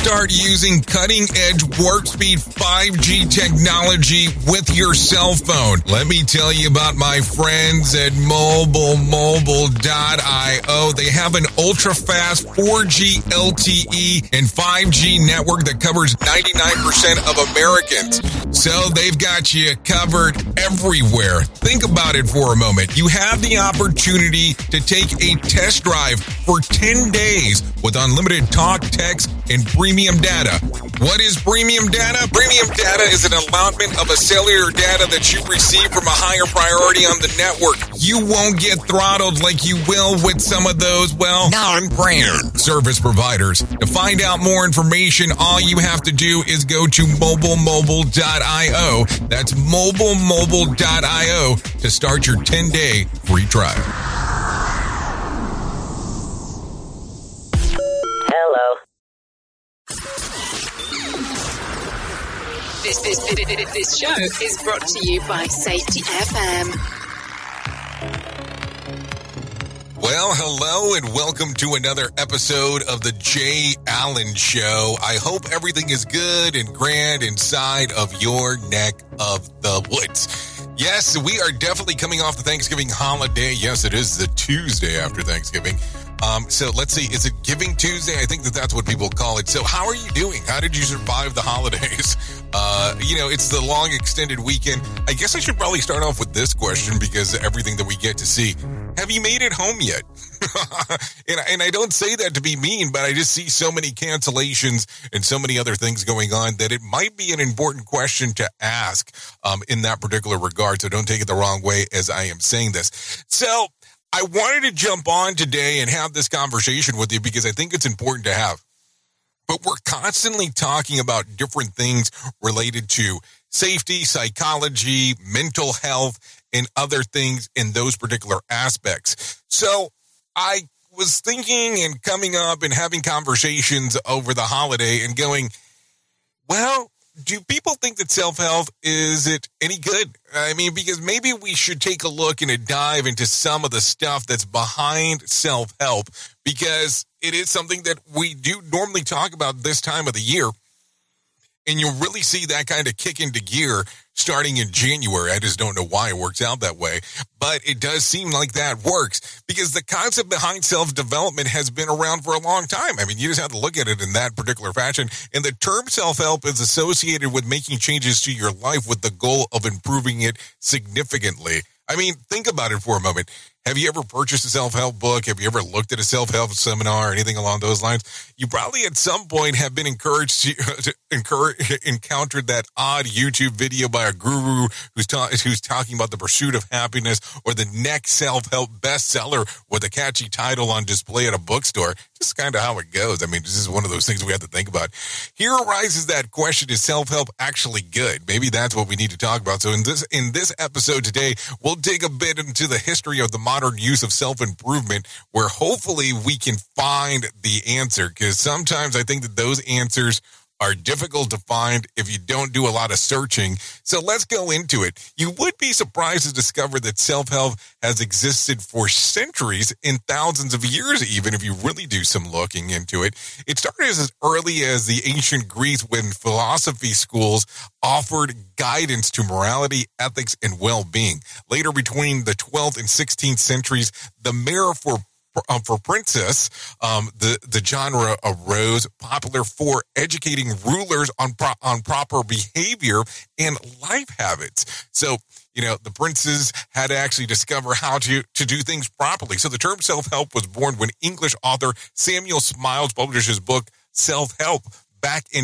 start using cutting-edge warp speed 5G technology with your cell phone. Let me tell you about my friends at MobileMobile.io. They have an ultra-fast 4G LTE and 5G network that covers 99% of Americans. So they've got you covered everywhere. Think about it for a moment. You have the opportunity to take a test drive for 10 days with unlimited talk, text, and premium data. What is premium data? Premium data is an allotment of a cellular data that you receive from a higher priority on the network. You won't get throttled like you will with some of those, non-brand service providers. To find out more information, all you have to do is go to MobileMobile.io. That's MobileMobile.io to start your 10-day free trial. Hello. This show is brought to you by Safety FM. Well, hello and welcome to another episode of the Jay Allen Show. I hope everything is good and grand inside of your neck of the woods. Yes, we are definitely coming off the Thanksgiving holiday. Yes, it is the Tuesday after Thanksgiving. So let's see, is it Giving Tuesday? I think that's what people call it. So how are you doing? How did you survive the holidays? It's the long extended weekend. I guess I should probably start off with this question because everything that we get to see. Have you made it home yet? and I don't say that to be mean, but I just see so many cancellations and so many other things going on that it might be an important question to ask in that particular regard. So don't take it the wrong way as I am saying this. So I wanted to jump on today and have this conversation with you because I think it's important to have. But we're constantly talking about different things related to safety, psychology, mental health, and other things in those particular aspects. So I was thinking and coming up and having conversations over the holiday and going, well, do people think that self-help, is it any good? I mean, because maybe we should take a look and a dive into some of the stuff that's behind self-help, because it is something that we do normally talk about this time of the year. And you'll really see that kind of kick into gear starting in January. I just don't know why it works out that way. But it does seem like that works because the concept behind self-development has been around for a long time. I mean, you just have to look at it in that particular fashion. And the term self-help is associated with making changes to your life with the goal of improving it significantly. I mean, think about it for a moment. Have you ever purchased a self-help book? Have you ever looked at a self-help seminar or anything along those lines? You probably at some point have been encouraged to encounter that odd YouTube video by a guru who's talking about the pursuit of happiness, or the next self-help bestseller with a catchy title on display at a bookstore. Just kind of how it goes. I mean, this is one of those things we have to think about. Here arises that question, is self-help actually good? Maybe that's what we need to talk about. So in this episode today, we'll dig a bit into the history of the modern use of self-improvement, where hopefully we can find the answer, because sometimes I think that those answers are difficult to find if you don't do a lot of searching. So let's go into it. You would be surprised to discover that self-help has existed for centuries and thousands of years, even if you really do some looking into it. It started as early as the ancient Greece, when philosophy schools offered guidance to morality, ethics, and well-being. Later, between the 12th and 16th centuries, the mirror for princess, the genre arose, popular for educating rulers on proper behavior and life habits. So, the princes had to actually discover how to do things properly. So the term self-help was born when English author Samuel Smiles published his book Self-Help back in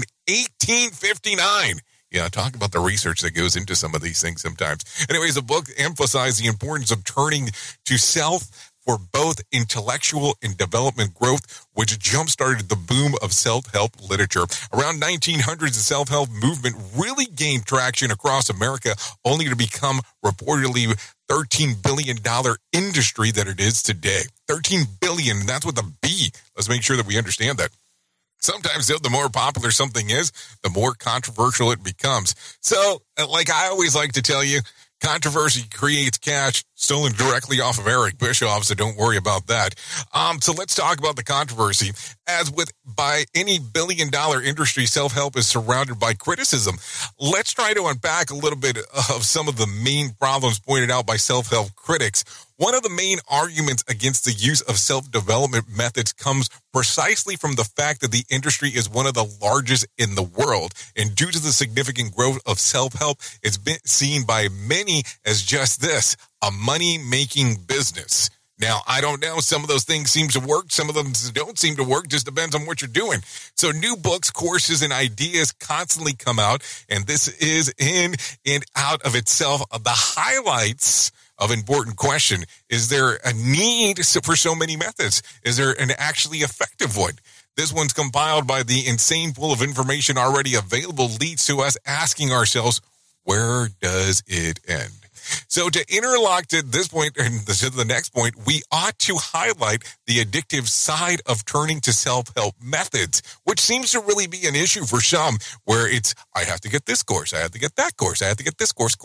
1859. Yeah, talk about the research that goes into some of these things sometimes. Anyways, the book emphasized the importance of turning to self for both intellectual and development growth, which jump-started the boom of self-help literature. Around 1900s, the self-help movement really gained traction across America, only to become reportedly $13 billion industry that it is today. $13 billion, that's with a B. Let's make sure that we understand that. Sometimes, though, the more popular something is, the more controversial it becomes. So, like I always like to tell you, Controversy creates cash stolen directly off of Eric Bischoff, so don't worry about that. So let's talk about the controversy. As with by any billion-dollar industry, self-help is surrounded by criticism. Let's try to unpack a little bit of some of the main problems pointed out by self-help critics. One of the main arguments against the use of self-development methods comes precisely from the fact that the industry is one of the largest in the world. And due to the significant growth of self-help, it's been seen by many as just this, a money-making business. Now, I don't know. Some of those things seem to work. Some of them don't seem to work. Just depends on what you're doing. So new books, courses, and ideas constantly come out. And this is in and out of itself the highlights of important question. Is there a need for so many methods? Is there an actually effective one? This one's compiled by the insane pool of information already available leads to us asking ourselves, where does it end? So to interlock to this point and to the next point, we ought to highlight the addictive side of turning to self-help methods, which seems to really be an issue for some, where it's, I have to get this course, I have to get that course, I have to get this course,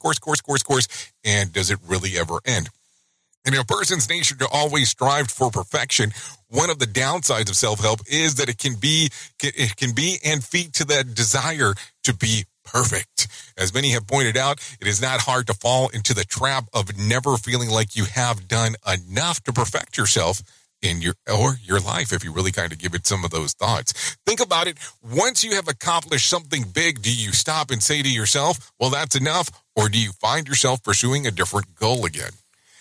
and does it really ever end? In a person's nature to always strive for perfection, one of the downsides of self-help is that it can be and feed to that desire to be perfect. As many have pointed out, it is not hard to fall into the trap of never feeling like you have done enough to perfect yourself in your life, if you really kind of give it some of those thoughts. Think about it. Once you have accomplished something big, do you stop and say to yourself, well, that's enough? Or do you find yourself pursuing a different goal again?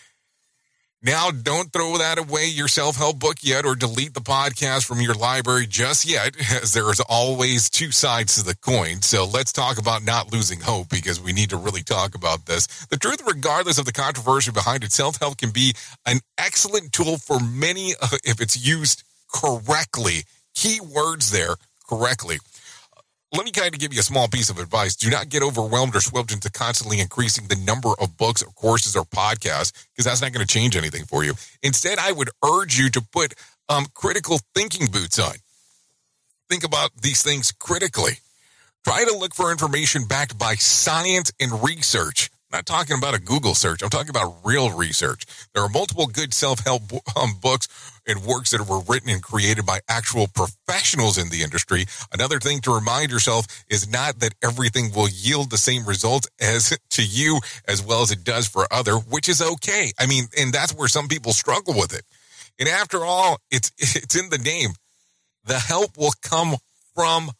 Now, don't throw that away, your self-help book yet, or delete the podcast from your library just yet, as there is always two sides to the coin. So let's talk about not losing hope, because we need to really talk about this. The truth, regardless of the controversy behind it, self-help can be an excellent tool for many if it's used correctly. Key words there, correctly. Let me kind of give you a small piece of advice. Do not get overwhelmed or swept into constantly increasing the number of books or courses or podcasts, because that's not going to change anything for you. Instead, I would urge you to put critical thinking boots on. Think about these things critically. Try to look for information backed by science and research. I'm not talking about a Google search. I'm talking about real research. There are multiple good self-help books and works that were written and created by actual professionals in the industry. Another thing to remind yourself is not that everything will yield the same results as to you as well as it does for other, which is okay. I mean, and that's where some people struggle with it. And after all, it's in the name. The help will come from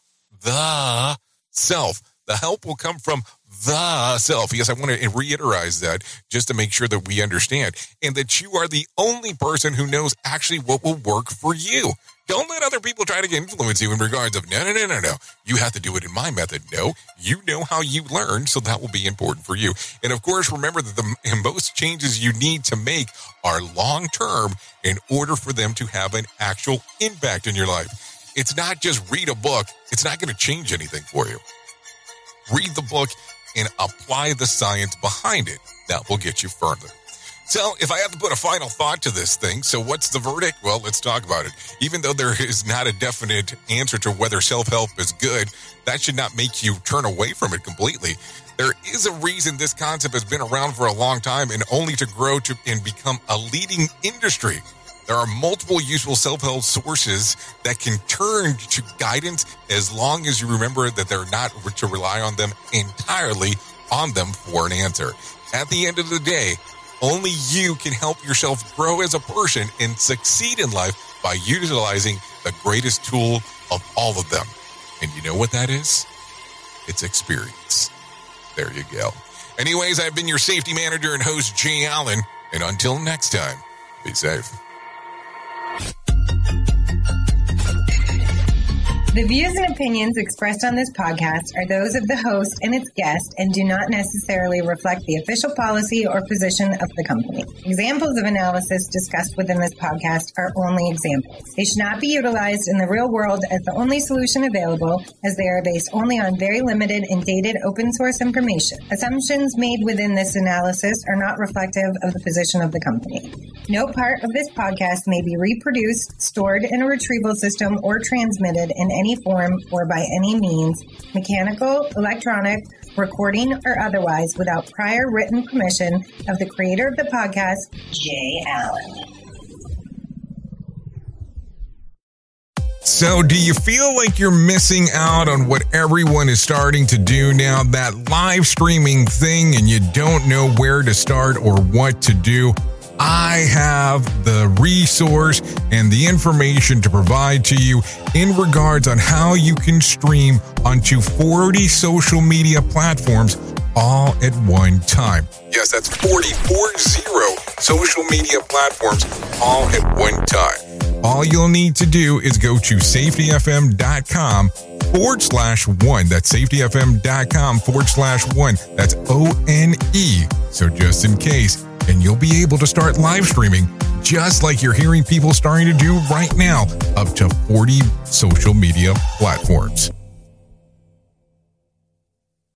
the self. The help will come from the self. Yes, I want to reiterate that just to make sure that we understand, and that you are the only person who knows actually what will work for you. Don't let other people try to influence you in regards of, no. You have to do it in my method. No, you know how you learn, so that will be important for you. And of course, remember that the most changes you need to make are long-term in order for them to have an actual impact in your life. It's not just read a book. It's not going to change anything for you. Read the book and apply the science behind it. That will get you further. So if I have to put a final thought to this thing, so what's the verdict? Well, let's talk about it. Even though there is not a definite answer to whether self-help is good, that should not make you turn away from it completely. There is a reason this concept has been around for a long time and only to grow to and become a leading industry. There are multiple useful self-help sources that can turn to guidance as long as you remember that they're not to rely on them entirely on them for an answer. At the end of the day, only you can help yourself grow as a person and succeed in life by utilizing the greatest tool of all of them. And you know what that is? It's experience. There you go. Anyways, I've been your safety manager and host, Jay Allen. And until next time, be safe. The views and opinions expressed on this podcast are those of the host and its guest and do not necessarily reflect the official policy or position of the company. Examples of analysis discussed within this podcast are only examples. They should not be utilized in the real world as the only solution available, as they are based only on very limited and dated open source information. Assumptions made within this analysis are not reflective of the position of the company. No part of this podcast may be reproduced, stored in a retrieval system, or transmitted in any form or by any means, mechanical, electronic, recording, or otherwise, without prior written permission of the creator of the podcast, Jay Allen. So, do you feel like you're missing out on what everyone is starting to do now, that live streaming thing, and you don't know where to start or what to do? I have the resource and the information to provide to you in regards on how you can stream onto 40 social media platforms all at one time. Yes, that's 40 social media platforms all at one time. All you'll need to do is go to safetyfm.com/one. That's safetyfm.com/one. That's ONE. So just in case, and you'll be able to start live streaming just like you're hearing people starting to do right now, up to 40 social media platforms.